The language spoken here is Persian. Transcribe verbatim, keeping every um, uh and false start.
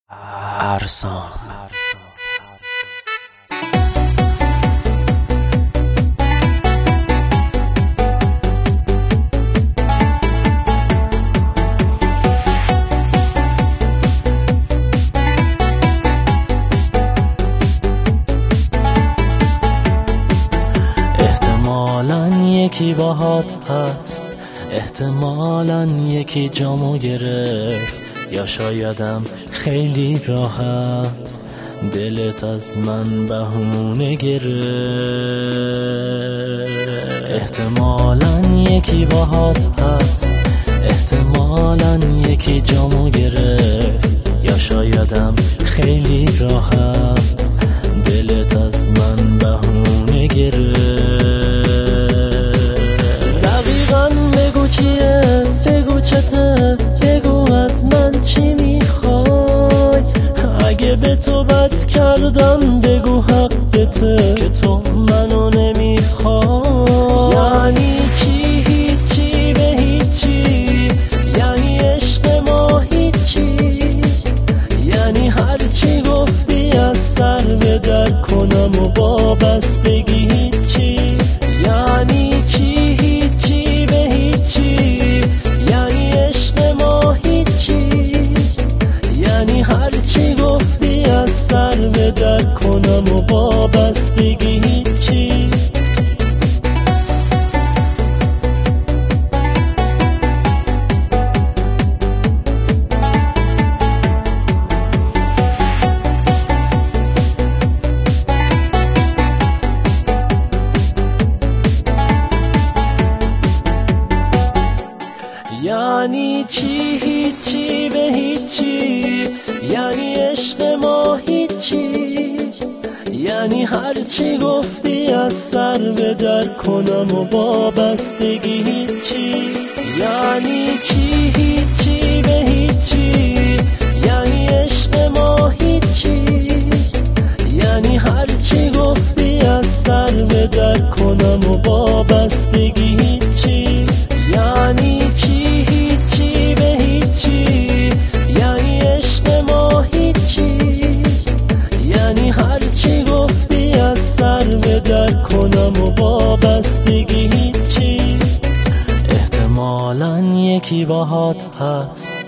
ارسان احتمالاً یکی باهات هست، احتمالاً یکی جامو گرفت، یا شایدم خیلی راحت دلت از من بهونه گرفت. احتمالاً یکی باهات هست، احتمالاً یکی جامو گرفت، یا شایدم خیلی راحت دلت از من بهونه گرفت. دقیقاً بگو چیه، بگو چته، بگو از من چی میخوای. اگه به تو بد کردم بگو حقته که تو منو نمیخوای. یعنی چی هیچی به هیچی، یعنی عشق ما هیچی، یعنی هرچی گفتی از سر به در کنم و وابستگی هیچی. یعنی چی هیچی به هیچی، یعنی عشق ما هیچی، یعنی هرچی گفتی از سر به در کنم و وابستگی هیچی. یعنی چی هیچی به هیچی، یعنی عشق ما هیچی، یعنی هرچی گفتی از سر به در کنم و وابستگی هیچی. یعنی چی هیچی به هیچی، یعنی عشق ما هیچی، یعنی هرچی گفتی از سر به در کنم و وابستگی هیچی. یعنی چی هیچی به هیچی، یعنی عشق ما هیچی، یعنی هرچی گفتی از سر به در کنم و وابستگی هیچی. احتمالاً یکی باهات هست،